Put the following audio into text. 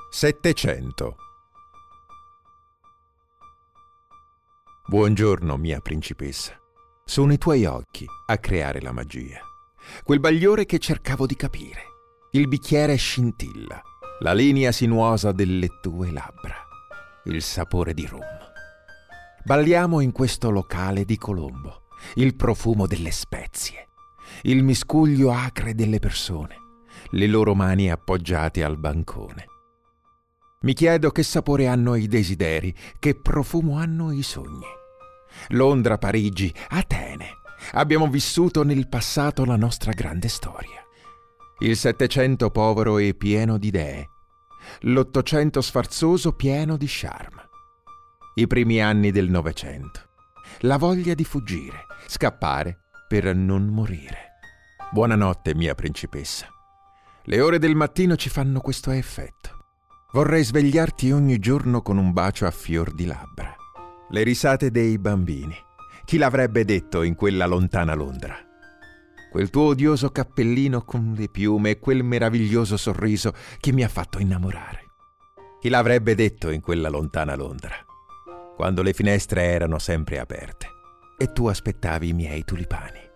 700. Buongiorno, mia principessa. Sono i tuoi occhi a creare la magia. Quel bagliore che cercavo di capire. Il bicchiere scintilla, la linea sinuosa delle tue labbra, il sapore di rum. Balliamo in questo locale di Colombo, il profumo delle spezie, il miscuglio acre delle persone, le loro mani appoggiate al bancone. Mi chiedo che sapore hanno i desideri, che profumo hanno i sogni. Londra, Parigi, Atene. Abbiamo vissuto nel passato la nostra grande storia. Il Settecento povero e pieno di idee. L'Ottocento sfarzoso pieno di charme. I primi anni del Novecento. La voglia di fuggire, scappare per non morire. Buonanotte, mia principessa. Le ore del mattino ci fanno questo effetto. Vorrei svegliarti ogni giorno con un bacio a fior di labbra. Le risate dei bambini. Chi l'avrebbe detto in quella lontana Londra? Quel tuo odioso cappellino con le piume e quel meraviglioso sorriso che mi ha fatto innamorare. Chi l'avrebbe detto in quella lontana Londra? Quando le finestre erano sempre aperte e tu aspettavi i miei tulipani.